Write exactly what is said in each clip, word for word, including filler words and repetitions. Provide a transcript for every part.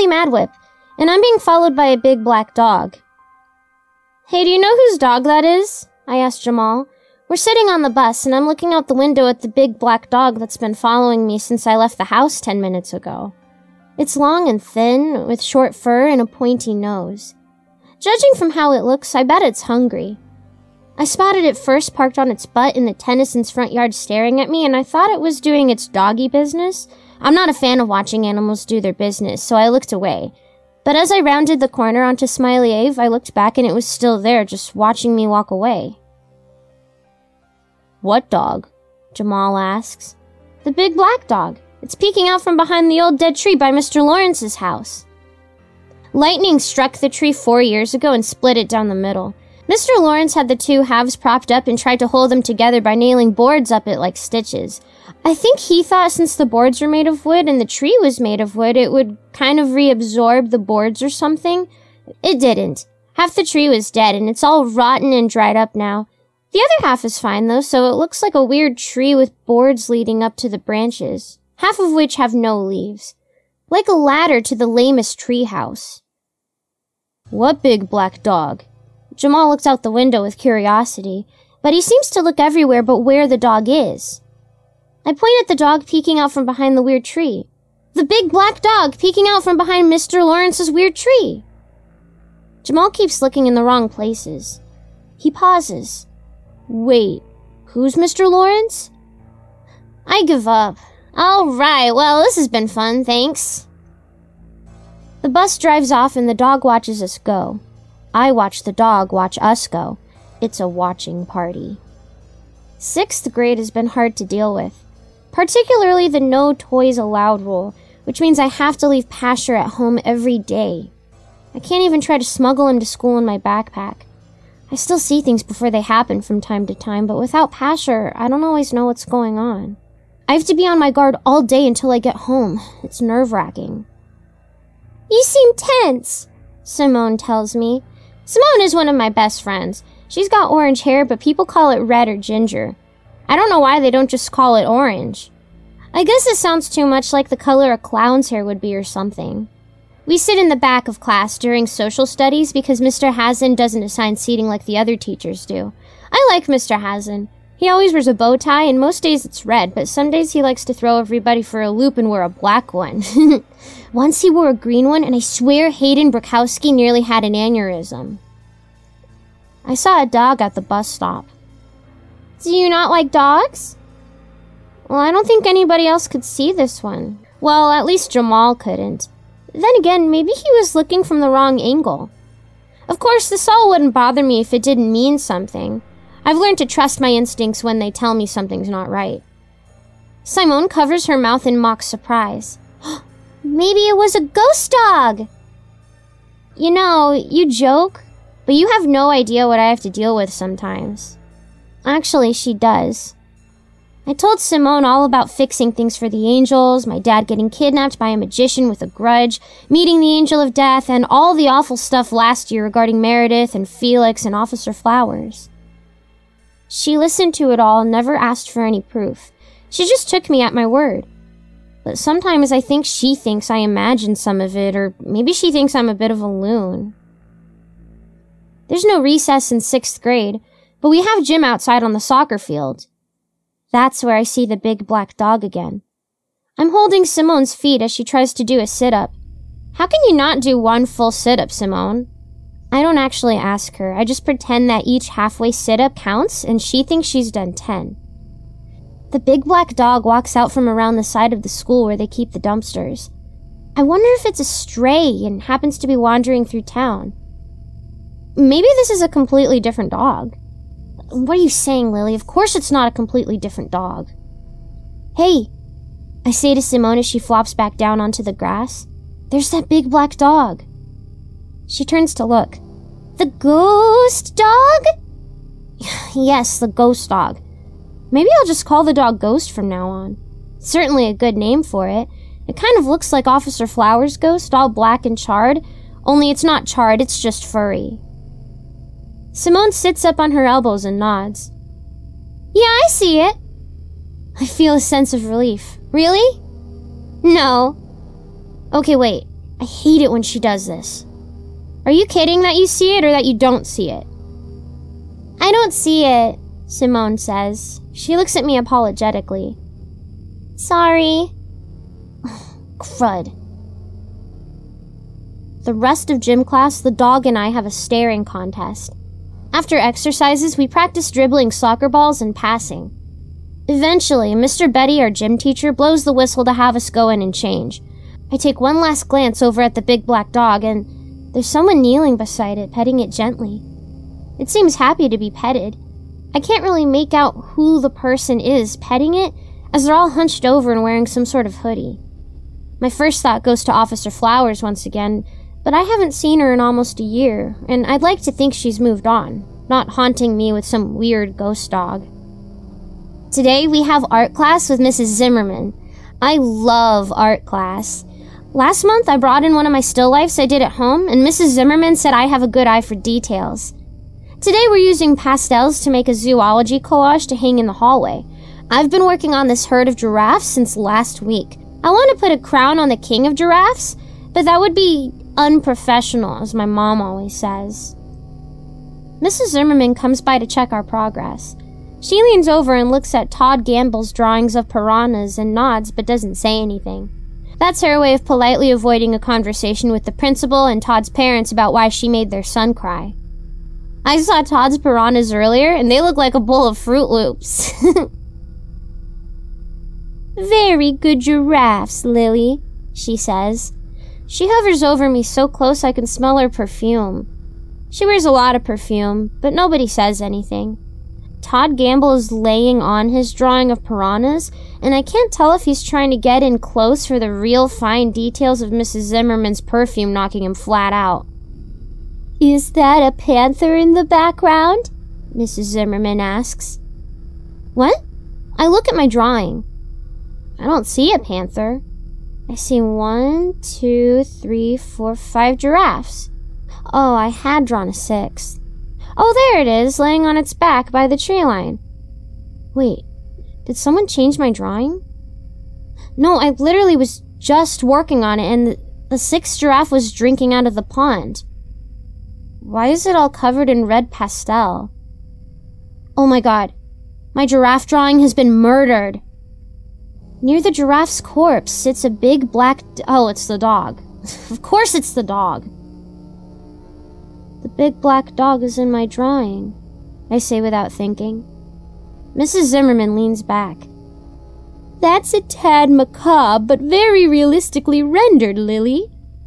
Billy Madwhip, and I'm being followed by a big black dog. Hey, do you know whose dog that is? I asked Jamal. We're sitting on the bus, and I'm looking out the window at the big black dog that's been following me since I left the house ten minutes ago. It's long and thin, with short fur and a pointy nose. Judging from how it looks, I bet it's hungry. I spotted it first parked on its butt in the Tennyson's front yard staring at me, and I thought it was doing its doggy business. I'm not a fan of watching animals do their business, so I looked away. But as I rounded the corner onto Smiley Ave, I looked back and it was still there, just watching me walk away. What dog? Jamal asks. The big black dog. It's peeking out from behind the old dead tree by Mister Lawrence's house. Lightning struck the tree four years ago and split it down the middle. Mister Lawrence had the two halves propped up and tried to hold them together by nailing boards up it like stitches. I think he thought since the boards were made of wood and the tree was made of wood, it would kind of reabsorb the boards or something. It didn't. Half the tree was dead and it's all rotten and dried up now. The other half is fine though, so it looks like a weird tree with boards leading up to the branches, half of which have no leaves. Like a ladder to the lamest tree house. What big black dog? Jamal looks out the window with curiosity, but he seems to look everywhere but where the dog is. I point at the dog peeking out from behind the weird tree. The big black dog peeking out from behind Mister Lawrence's weird tree. Jamal keeps looking in the wrong places. He pauses. Wait, who's Mister Lawrence? I give up. All right, well, this has been fun, thanks. The bus drives off and the dog watches us go. I watch the dog watch us go. It's a watching party. Sixth grade has been hard to deal with, particularly the no toys allowed rule, which means I have to leave Pasher at home every day. I can't even try to smuggle him to school in my backpack. I still see things before they happen from time to time, but without Pasher, I don't always know what's going on. I have to be on my guard all day until I get home. It's nerve-wracking. You seem tense, Simone tells me. Simone is one of my best friends. She's got orange hair, but people call it red or ginger. I don't know why they don't just call it orange. I guess it sounds too much like the color a clown's hair would be or something. We sit in the back of class during social studies because Mister Hazen doesn't assign seating like the other teachers do. I like Mister Hazen. He always wears a bow tie, and most days it's red, but some days he likes to throw everybody for a loop and wear a black one. Once he wore a green one, and I swear Hayden Brukowski nearly had an aneurysm. I saw a dog at the bus stop. Do you not like dogs? Well, I don't think anybody else could see this one. Well, at least Jamal couldn't. Then again, maybe he was looking from the wrong angle. Of course, this all wouldn't bother me if it didn't mean something. I've learned to trust my instincts when they tell me something's not right. Simone covers her mouth in mock surprise. Maybe it was a ghost dog! You know, you joke, but you have no idea what I have to deal with sometimes. Actually, she does. I told Simone all about fixing things for the angels, my dad getting kidnapped by a magician with a grudge, meeting the angel of death, and all the awful stuff last year regarding Meredith and Felix and Officer Flowers. She listened to it all and never asked for any proof. She just took me at my word. But sometimes I think she thinks I imagined some of it, or maybe she thinks I'm a bit of a loon. There's no recess in sixth grade, but we have gym outside on the soccer field. That's where I see the big black dog again. I'm holding Simone's feet as she tries to do a sit-up. How can you not do one full sit-up, Simone? I don't actually ask her. I just pretend that each halfway sit-up counts, and she thinks she's done ten. The big black dog walks out from around the side of the school where they keep the dumpsters. I wonder if it's a stray and happens to be wandering through town. Maybe this is a completely different dog. What are you saying, Lily? Of course it's not a completely different dog. Hey, I say to Simone as she flops back down onto the grass. There's that big black dog. She turns to look. The ghost dog? Yes, the ghost dog. Maybe I'll just call the dog Ghost from now on. It's certainly a good name for it. It kind of looks like Officer Flowers' ghost, all black and charred, only it's not charred, it's just furry. Simone sits up on her elbows and nods. Yeah, I see it. I feel a sense of relief. Really? No. Okay, wait. I hate it when she does this. Are you kidding that you see it or that you don't see it? I don't see it, Simone says. She looks at me apologetically. Sorry. Crud. The rest of gym class, the dog and I have a staring contest. After exercises, we practice dribbling soccer balls and passing. Eventually, Mister Betty, our gym teacher, blows the whistle to have us go in and change. I take one last glance over at the big black dog, and there's someone kneeling beside it, petting it gently. It seems happy to be petted. I can't really make out who the person is petting it, as they're all hunched over and wearing some sort of hoodie. My first thought goes to Officer Flowers once again, but I haven't seen her in almost a year, and I'd like to think she's moved on, not haunting me with some weird ghost dog. Today we have art class with Missus Zimmerman. I love art class. Last month I brought in one of my still lifes I did at home, and Missus Zimmerman said I have a good eye for details. Today we're using pastels to make a zoology collage to hang in the hallway. I've been working on this herd of giraffes since last week. I want to put a crown on the king of giraffes, but that would be unprofessional, as my mom always says. Missus Zimmerman comes by to check our progress. She leans over and looks at Todd Gamble's drawings of piranhas and nods but doesn't say anything. That's her way of politely avoiding a conversation with the principal and Todd's parents about why she made their son cry. I saw Todd's piranhas earlier, and they look like a bowl of Fruit Loops. Very good giraffes, Lily, she says. She hovers over me so close I can smell her perfume. She wears a lot of perfume, but nobody says anything. Todd Gamble is laying on his drawing of piranhas, and I can't tell if he's trying to get in close for the real fine details of Missus Zimmerman's perfume knocking him flat out. Is that a panther in the background? Missus Zimmerman asks. What? I look at my drawing. I don't see a panther. I see one, two, three, four, five giraffes. Oh, I had drawn a sixth. Oh, there it is, laying on its back by the tree line. Wait, did someone change my drawing? No, I literally was just working on it, and the, the sixth giraffe was drinking out of the pond. Why is it all covered in red pastel? Oh my god, my giraffe drawing has been murdered. Near the giraffe's corpse sits a big black... D- oh, it's the dog. Of course it's the dog. The big black dog is in my drawing, I say without thinking. Missus Zimmerman leans back. That's a tad macabre, but very realistically rendered, Lily.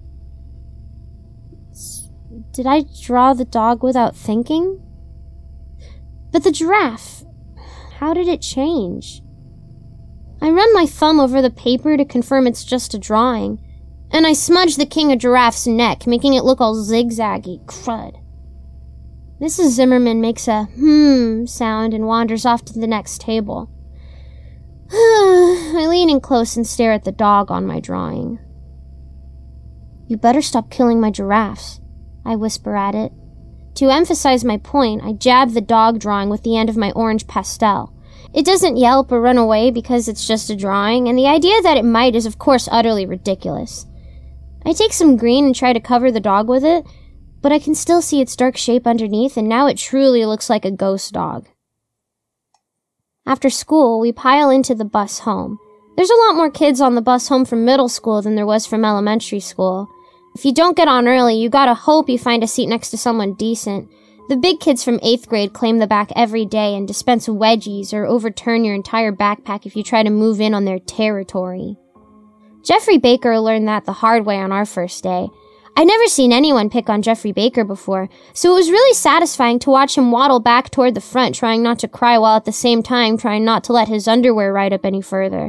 Did I draw the dog without thinking? But the giraffe, how did it change? I run my thumb over the paper to confirm it's just a drawing, and I smudge the king of giraffe's neck, making it look all zigzaggy. Crud. Missus Zimmerman makes a hmm sound and wanders off to the next table. I lean in close and stare at the dog on my drawing. You better stop killing my giraffes, I whisper at it. To emphasize my point, I jab the dog drawing with the end of my orange pastel. It doesn't yelp or run away because it's just a drawing, and the idea that it might is of course utterly ridiculous. I take some green and try to cover the dog with it, but I can still see its dark shape underneath, and now it truly looks like a ghost dog. After school, we pile into the bus home. There's a lot more kids on the bus home from middle school than there was from elementary school. If you don't get on early, you gotta hope you find a seat next to someone decent. The big kids from eighth grade claim the back every day and dispense wedgies or overturn your entire backpack if you try to move in on their territory. Jeffrey Baker learned that the hard way on our first day. I'd never seen anyone pick on Jeffrey Baker before, so it was really satisfying to watch him waddle back toward the front, trying not to cry while at the same time trying not to let his underwear ride up any further.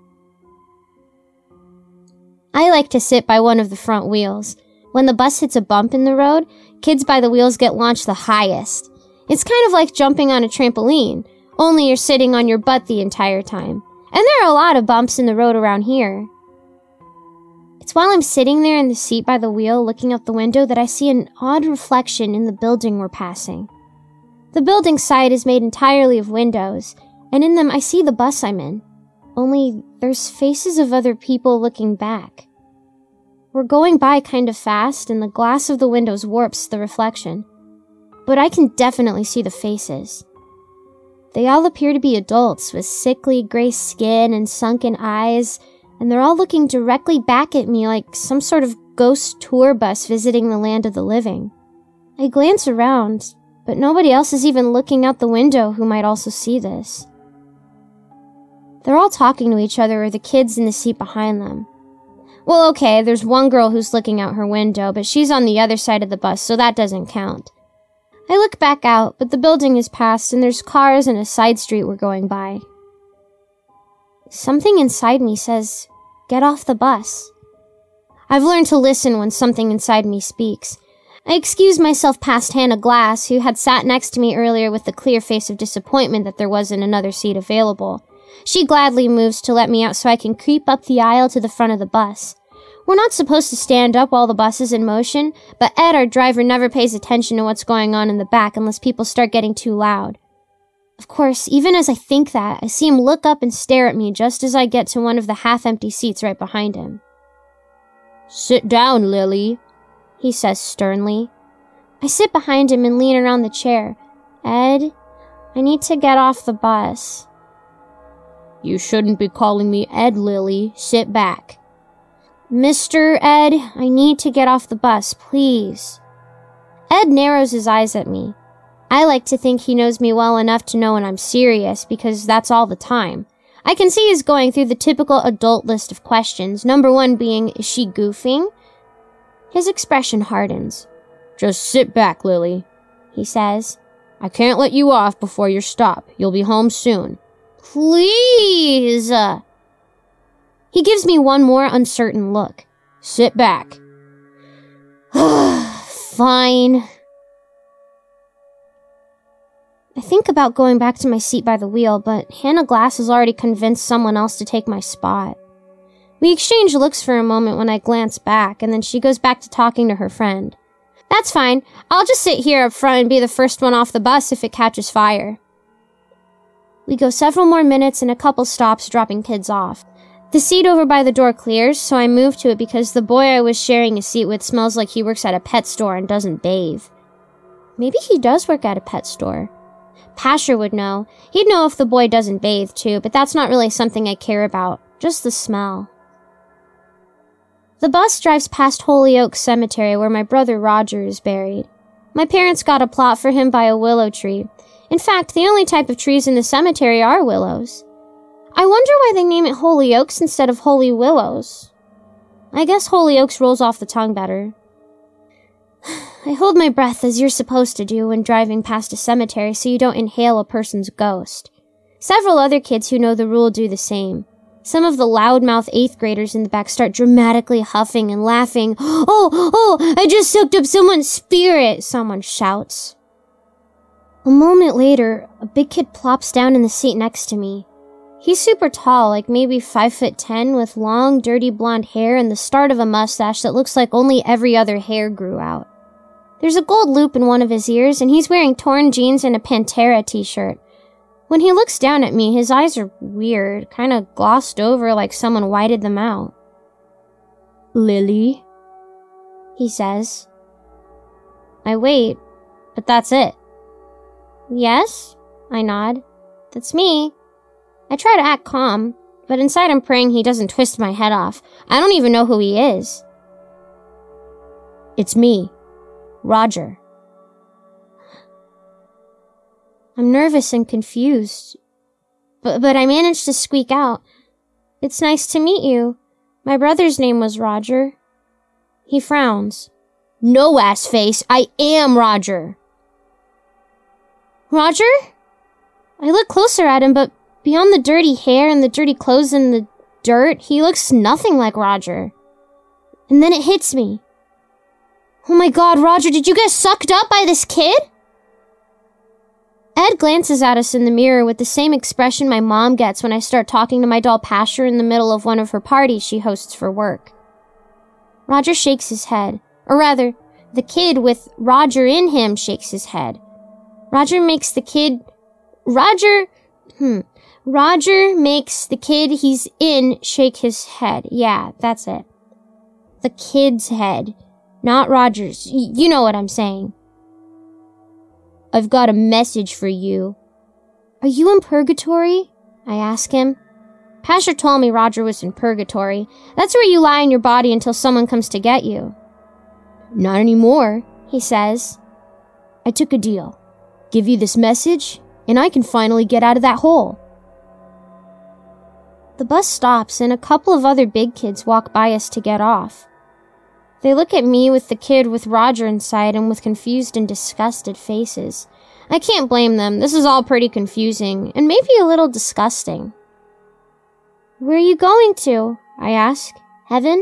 I like to sit by one of the front wheels. When the bus hits a bump in the road, kids by the wheels get launched the highest. It's kind of like jumping on a trampoline, only you're sitting on your butt the entire time. And there are a lot of bumps in the road around here. It's while I'm sitting there in the seat by the wheel looking out the window that I see an odd reflection in the building we're passing. The building side is made entirely of windows, and in them I see the bus I'm in. Only there's faces of other people looking back. We're going by kind of fast, and the glass of the windows warps the reflection. But I can definitely see the faces. They all appear to be adults with sickly gray skin and sunken eyes, and they're all looking directly back at me like some sort of ghost tour bus visiting the land of the living. I glance around, but nobody else is even looking out the window who might also see this. They're all talking to each other or the kids in the seat behind them. Well, okay, there's one girl who's looking out her window, but she's on the other side of the bus, so that doesn't count. I look back out, but the building is past and there's cars and a side street we're going by. Something inside me says, "Get off the bus." I've learned to listen when something inside me speaks. I excuse myself past Hannah Glass, who had sat next to me earlier with the clear face of disappointment that there wasn't another seat available. She gladly moves to let me out so I can creep up the aisle to the front of the bus. We're not supposed to stand up while the bus is in motion, but Ed, our driver, never pays attention to what's going on in the back unless people start getting too loud. Of course, even as I think that, I see him look up and stare at me just as I get to one of the half-empty seats right behind him. "Sit down, Lily," he says sternly. I sit behind him and lean around the chair. "Ed, I need to get off the bus." "You shouldn't be calling me Ed, Lily. Sit back." "Mister Ed, I need to get off the bus, please." Ed narrows his eyes at me. I like to think he knows me well enough to know when I'm serious, because that's all the time. I can see he's going through the typical adult list of questions, number one being, is she goofing? His expression hardens. "Just sit back, Lily," he says. "I can't let you off before your stop. You'll be home soon." "Please!" He gives me one more uncertain look. "Sit back." Fine. I think about going back to my seat by the wheel, but Hannah Glass has already convinced someone else to take my spot. We exchange looks for a moment when I glance back, and then she goes back to talking to her friend. "That's fine. I'll just sit here up front and be the first one off the bus if it catches fire." We go several more minutes and a couple stops dropping kids off. The seat over by the door clears, so I move to it because the boy I was sharing a seat with smells like he works at a pet store and doesn't bathe. Maybe he does work at a pet store. Pasher would know. He'd know if the boy doesn't bathe too, but that's not really something I care about. Just the smell. The bus drives past Holyoke Cemetery where my brother Roger is buried. My parents got a plot for him by a willow tree. In fact, the only type of trees in the cemetery are willows. I wonder why they name it Hollyoaks instead of Holy Willows. I guess Hollyoaks rolls off the tongue better. I hold my breath as you're supposed to do when driving past a cemetery so you don't inhale a person's ghost. Several other kids who know the rule do the same. Some of the loudmouth eighth graders in the back start dramatically huffing and laughing. "Oh, oh, I just soaked up someone's spirit," someone shouts. A moment later, a big kid plops down in the seat next to me. He's super tall, like maybe five foot ten, with long, dirty blonde hair and the start of a mustache that looks like only every other hair grew out. There's a gold loop in one of his ears, and he's wearing torn jeans and a Pantera t-shirt. When he looks down at me, his eyes are weird, kind of glossed over like someone whited them out. "Lily?" he says. I wait, but that's it. "Yes?" I nod. "That's me." I try to act calm, but inside I'm praying he doesn't twist my head off. I don't even know who he is. "It's me, Roger." I'm nervous and confused, but, but I manage to squeak out, "It's nice to meet you. My brother's name was Roger." He frowns. "No, ass face, I am Roger." "Roger?" I look closer at him, but beyond the dirty hair and the dirty clothes and the dirt, he looks nothing like Roger. And then it hits me. "Oh my God, Roger, did you get sucked up by this kid?" Ed glances at us in the mirror with the same expression my mom gets when I start talking to my doll Pasher in the middle of one of her parties she hosts for work. Roger shakes his head. Or rather, the kid with Roger in him shakes his head. Roger makes the kid... Roger... Hmm... Roger makes the kid he's in shake his head. Yeah, that's it. The kid's head, not Roger's. Y- you know what I'm saying. I've got a message for you. Are you in purgatory? I ask him. Pastor told me Roger was in purgatory. That's where you lie in your body until someone comes to get you. Not anymore, he says. I took a deal. Give you this message, and I can finally get out of that hole. The bus stops, and a couple of other big kids walk by us to get off. They look at me with the kid with Roger inside and with confused and disgusted faces. I can't blame them. This is all pretty confusing, and maybe a little disgusting. Where are you going to? I ask. Heaven?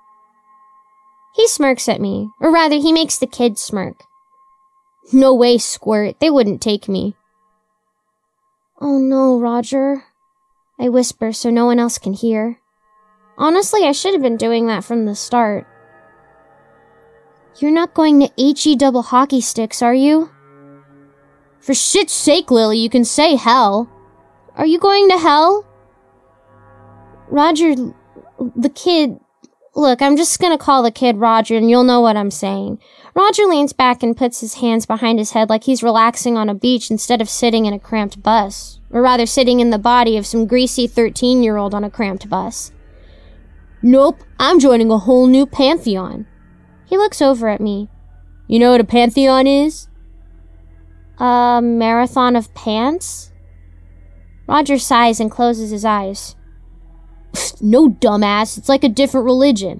He smirks at me, or rather, he makes the kid smirk. No way, Squirt. They wouldn't take me. Oh no, Roger. I whisper so no one else can hear. Honestly, I should have been doing that from the start. You're not going to H E double hockey sticks, are you? For shit's sake, Lily, you can say hell. Are you going to hell? Roger, the kid... Look, I'm just gonna call the kid Roger and you'll know what I'm saying. Roger leans back and puts his hands behind his head like he's relaxing on a beach instead of sitting in a cramped bus. Or rather, sitting in the body of some greasy thirteen-year-old on a cramped bus. Nope, I'm joining a whole new pantheon. He looks over at me. You know what a pantheon is? A marathon of pants? Roger sighs and closes his eyes. No, dumbass. It's like a different religion.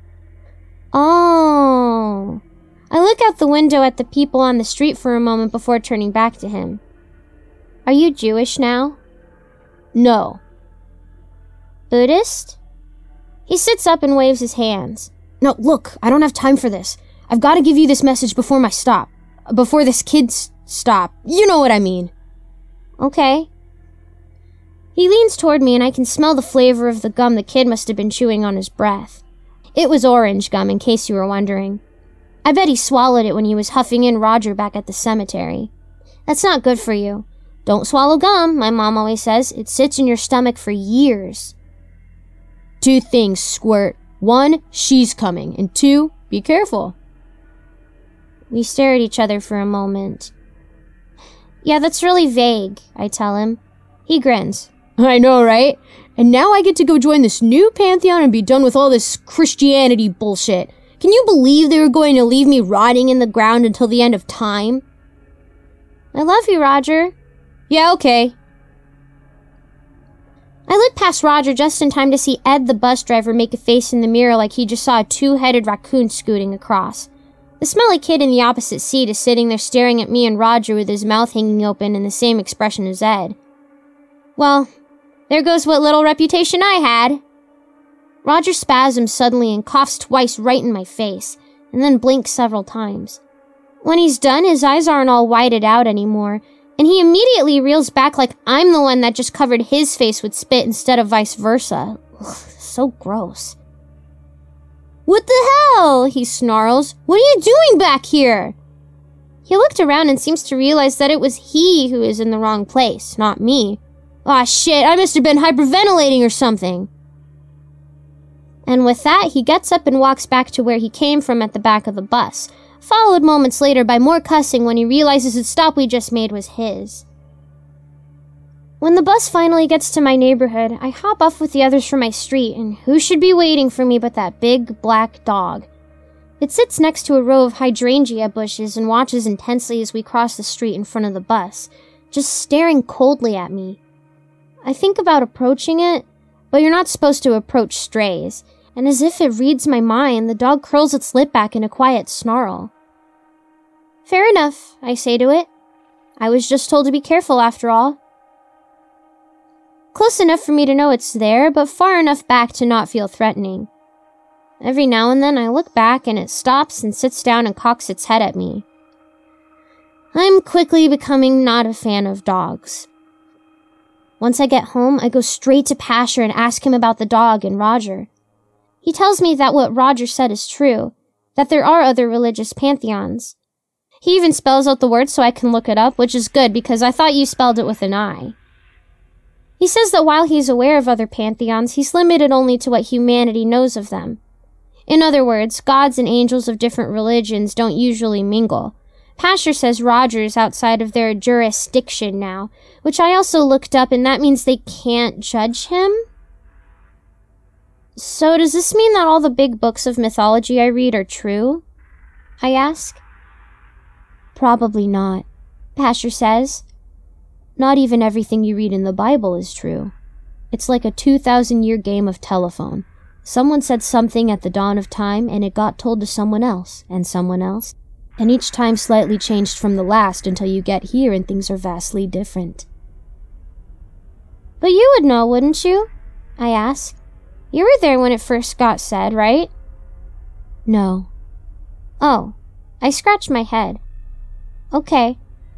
Oh. I look out the window at the people on the street for a moment before turning back to him. Are you Jewish now? No. Buddhist? He sits up and waves his hands. No, look, I don't have time for this. I've got to give you this message before my stop. Before this kid's stop. You know what I mean. Okay. He leans toward me and I can smell the flavor of the gum the kid must have been chewing on his breath. It was orange gum, in case you were wondering. I bet he swallowed it when he was huffing in Roger back at the cemetery. That's not good for you. Don't swallow gum, my mom always says. It sits in your stomach for years. Two things, Squirt. One, she's coming. And two, be careful. We stare at each other for a moment. Yeah, that's really vague, I tell him. He grins. I know, right? And now I get to go join this new pantheon and be done with all this Christianity bullshit. Can you believe they were going to leave me rotting in the ground until the end of time? I love you, Roger. Yeah, okay. I look past Roger just in time to see Ed the bus driver make a face in the mirror like he just saw a two-headed raccoon scooting across. The smelly kid in the opposite seat is sitting there staring at me and Roger with his mouth hanging open and the same expression as Ed. Well, there goes what little reputation I had. Roger spasms suddenly and coughs twice right in my face, and then blinks several times. When he's done, his eyes aren't all whited out anymore, and he immediately reels back like I'm the one that just covered his face with spit instead of vice versa. Ugh, so gross. What the hell? He snarls. What are you doing back here? He looked around and seems to realize that it was he who is in the wrong place, not me. Aw, shit, I must have been hyperventilating or something. And with that, he gets up and walks back to where he came from at the back of the bus, followed moments later by more cussing when he realizes the stop we just made was his. When the bus finally gets to my neighborhood, I hop off with the others from my street, and who should be waiting for me but that big black dog. It sits next to a row of hydrangea bushes and watches intensely as we cross the street in front of the bus, just staring coldly at me. I think about approaching it, but you're not supposed to approach strays, and as if it reads my mind, the dog curls its lip back in a quiet snarl. Fair enough, I say to it. I was just told to be careful after all. Close enough for me to know it's there, but far enough back to not feel threatening. Every now and then I look back and it stops and sits down and cocks its head at me. I'm quickly becoming not a fan of dogs. Once I get home, I go straight to Pasher and ask him about the dog and Roger. He tells me that what Roger said is true, that there are other religious pantheons. He even spells out the word so I can look it up, which is good because I thought you spelled it with an I. He says that while he's aware of other pantheons, he's limited only to what humanity knows of them. In other words, gods and angels of different religions don't usually mingle. Pastor says Roger's outside of their jurisdiction now, which I also looked up, and that means they can't judge him? So does this mean that all the big books of mythology I read are true? I ask. Probably not, Pastor says. Not even everything you read in the Bible is true. It's like a two thousand year game of telephone. Someone said something at the dawn of time, and it got told to someone else, and someone else, and each time slightly changed from the last until you get here and things are vastly different. But you would know, wouldn't you? I ask. You were there when it first got said, right? No. Oh, I scratched my head. Okay,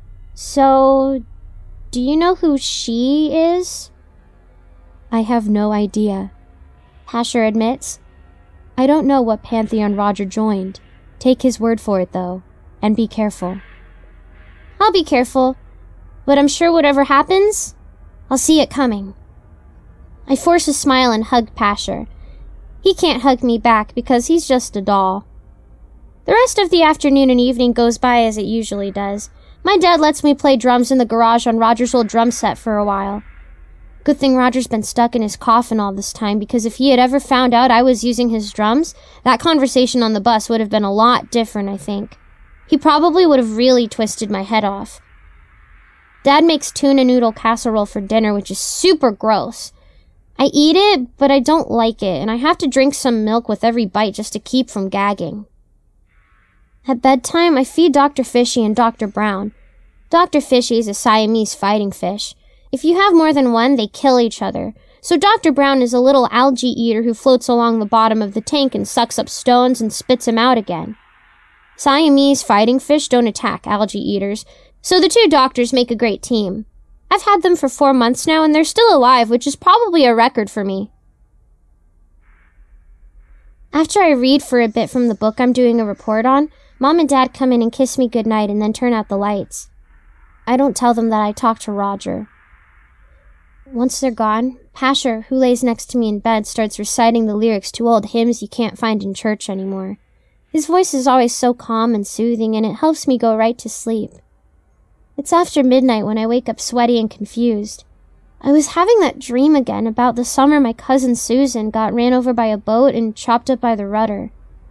so do you know who she is? I have no idea, Pasher admits. I don't know what pantheon Roger joined. Take his word for it, though, and be careful. I'll be careful, but I'm sure whatever happens, I'll see it coming. I force a smile and hug Pasher. He can't hug me back because he's just a doll. The rest of the afternoon and evening goes by as it usually does. My dad lets me play drums in the garage on Roger's old drum set for a while. Good thing Roger's been stuck in his coffin all this time, because if he had ever found out I was using his drums, that conversation on the bus would have been a lot different, I think. He probably would have really twisted my head off. Dad makes tuna noodle casserole for dinner, which is super gross. I eat it, but I don't like it, and I have to drink some milk with every bite just to keep from gagging. At bedtime, I feed Doctor Fishy and Doctor Brown. Doctor Fishy is a Siamese fighting fish. If you have more than one, they kill each other. So Doctor Brown is a little algae eater who floats along the bottom of the tank and sucks up stones and spits them out again. Siamese fighting fish don't attack algae eaters, so the two doctors make a great team. I've had them for four months now, and they're still alive, which is probably a record for me. After I read for a bit from the book I'm doing a report on, Mom and Dad come in and kiss me goodnight and then turn out the lights. I don't tell them that I talked to Roger. Once they're gone, Pasher, who lays next to me in bed, starts reciting the lyrics to old hymns you can't find in church anymore. His voice is always so calm and soothing, and it helps me go right to sleep. It's after midnight when I wake up sweaty and confused. I was having that dream again about the summer my cousin Susan got ran over by a boat and chopped up by the rudder.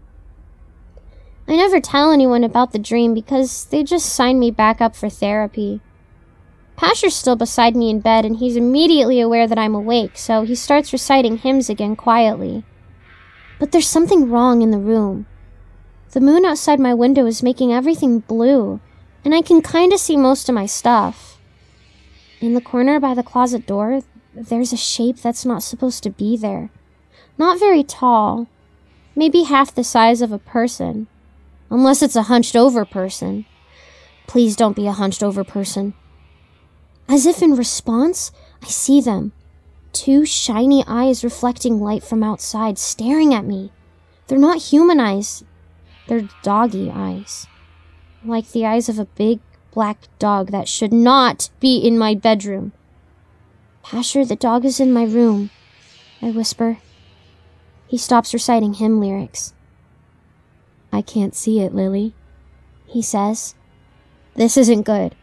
I never tell anyone about the dream because they just sign me back up for therapy. Pasher's still beside me in bed, and he's immediately aware that I'm awake, so he starts reciting hymns again quietly. But there's something wrong in the room. The moon outside my window is making everything blue, and I can kinda see most of my stuff. In the corner by the closet door, there's a shape that's not supposed to be there. Not very tall, maybe half the size of a person. Unless it's a hunched-over person. Please don't be a hunched-over person. As if in response, I see them. Two shiny eyes reflecting light from outside, staring at me. They're not human eyes. They're doggy eyes. Like the eyes of a big, black dog that should not be in my bedroom. Pasher, the dog is in my room, I whisper. He stops reciting hymn lyrics. I can't see it, Lily, he says. This isn't good.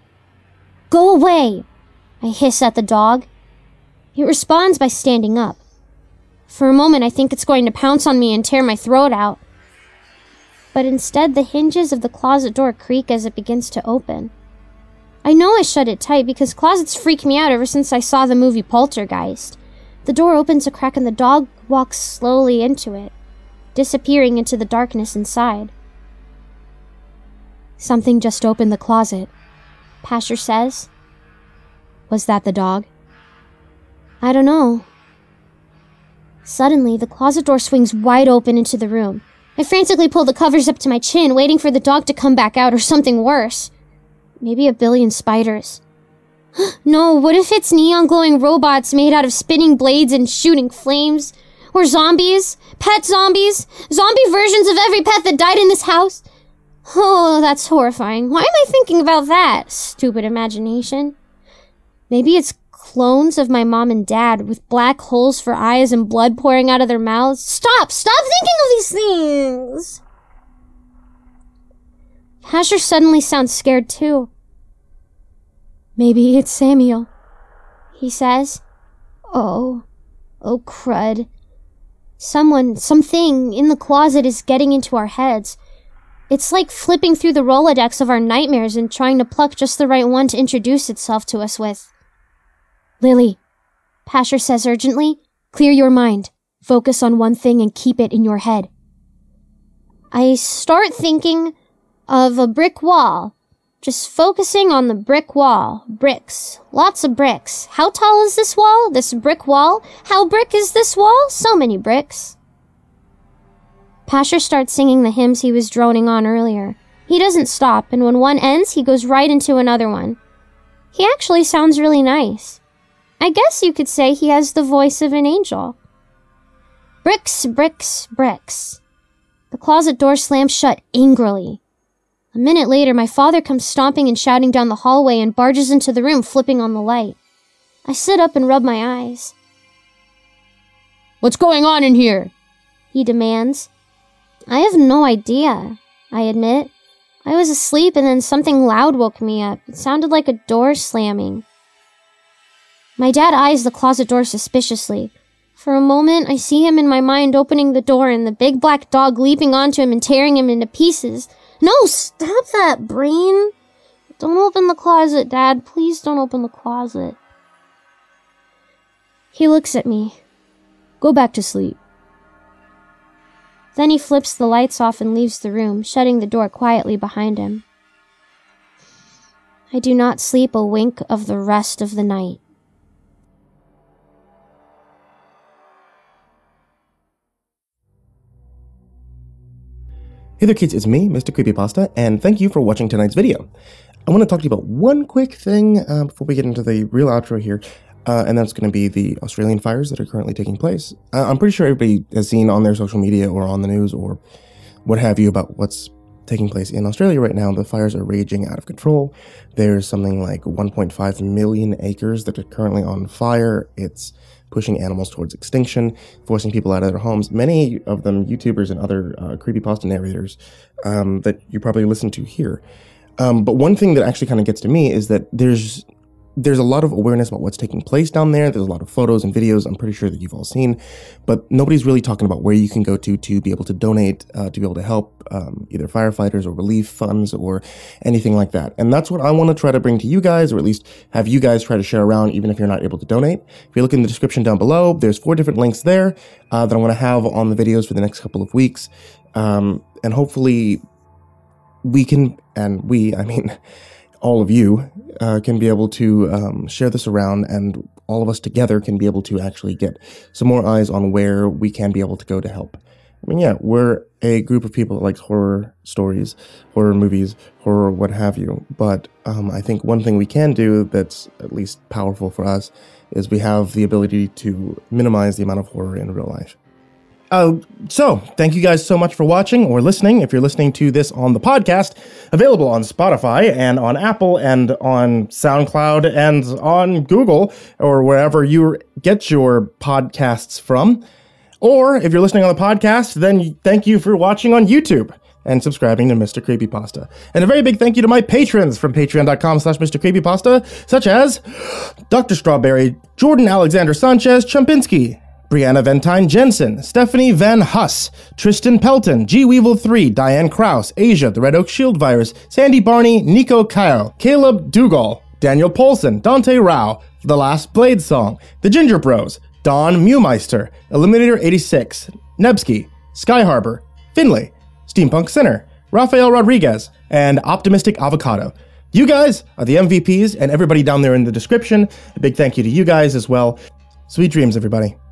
Go away, I hiss at the dog. It responds by standing up. For a moment, I think it's going to pounce on me and tear my throat out. But instead, the hinges of the closet door creak as it begins to open. I know I shut it tight because closets freak me out ever since I saw the movie Poltergeist. The door opens a crack and the dog walks slowly into it, disappearing into the darkness inside. Something just opened the closet, Pasher says. Was that the dog? I don't know. Suddenly, the closet door swings wide open into the room. I frantically pull the covers up to my chin, waiting for the dog to come back out or something worse. Maybe a billion spiders. No, what if it's neon glowing robots made out of spinning blades and shooting flames? Or zombies? Pet zombies? Zombie versions of every pet that died in this house? Oh, that's horrifying. Why am I thinking about that? Stupid imagination. Maybe it's clones of my mom and dad with black holes for eyes and blood pouring out of their mouths. Stop! Stop thinking of these things! Asher suddenly sounds scared too. Maybe it's Samuel, he says. Oh, oh crud. Someone, something in the closet is getting into our heads. It's like flipping through the Rolodex of our nightmares and trying to pluck just the right one to introduce itself to us with. Lily, Pasher says urgently, clear your mind. Focus on one thing and keep it in your head. I start thinking of a brick wall. Just focusing on the brick wall. Bricks. Lots of bricks. How tall is this wall? This brick wall? How brick is this wall? So many bricks. Pasher starts singing the hymns he was droning on earlier. He doesn't stop, and when one ends, he goes right into another one. He actually sounds really nice. I guess you could say he has the voice of an angel. Bricks, bricks, bricks. The closet door slams shut angrily. A minute later, my father comes stomping and shouting down the hallway and barges into the room, flipping on the light. I sit up and rub my eyes. What's going on in here? He demands. I have no idea, I admit. I was asleep and then something loud woke me up. It sounded like a door slamming. My dad eyes the closet door suspiciously. For a moment, I see him in my mind opening the door and the big black dog leaping onto him and tearing him into pieces. No, stop that, brain! Don't open the closet, Dad. Please don't open the closet. He looks at me. Go back to sleep. Then he flips the lights off and leaves the room, shutting the door quietly behind him. I do not sleep a wink of the rest of the night. Hey there kids, it's me, Mister Creepypasta, and thank you for watching tonight's video. I want to talk to you about one quick thing uh, before we get into the real outro here, uh, and that's going to be the Australian fires that are currently taking place. Uh, I'm pretty sure everybody has seen on their social media or on the news or what have you about what's taking place in Australia right now. The fires are raging out of control. There's something like one point five million acres that are currently on fire. It's pushing animals towards extinction, forcing people out of their homes. Many of them YouTubers and other uh, creepypasta narrators um, that you probably listen to here. Um, but one thing that actually kind of gets to me is that there's there's a lot of awareness about what's taking place down there. There's a lot of photos and videos I'm pretty sure that you've all seen, but nobody's really talking about where you can go to to be able to donate, uh, to be able to help um, either firefighters or relief funds or anything like that. And that's what I want to try to bring to you guys, or at least have you guys try to share around, even if you're not able to donate. If you look in the description down below, there's four different links there uh, that I'm going to have on the videos for the next couple of weeks. Um, and hopefully we can, and we, I mean, all of you uh, can be able to um, share this around, and all of us together can be able to actually get some more eyes on where we can be able to go to help. I mean, yeah, we're a group of people that likes horror stories, horror movies, horror what have you, but um, I think one thing we can do that's at least powerful for us is we have the ability to minimize the amount of horror in real life. Uh, so, thank you guys so much for watching or listening. If you're listening to this on the podcast, available on Spotify and on Apple and on SoundCloud and on Google or wherever you get your podcasts from. Or if you're listening on the podcast, then thank you for watching on YouTube and subscribing to Mister Creepypasta. And a very big thank you to my patrons from patreon.com slash Mr. Creepypasta, such as Doctor Strawberry, Jordan Alexander Sanchez Chumpinski, Brianna Ventine Jensen, Stephanie Van Huss, Tristan Pelton, G Weevil three, Diane Kraus, Asia, the Red Oak Shield Virus, Sandy Barney, Nico Kyle, Caleb Dougal, Daniel Polson, Dante Rao, The Last Blade Song, The Ginger Bros, Don Mewmeister, Eliminator eighty-six, Nebsky, Sky Harbor, Finley, Steampunk Sinner, Rafael Rodriguez, and Optimistic Avocado. You guys are the M V Ps, and everybody down there in the description, a big thank you to you guys as well. Sweet dreams, everybody.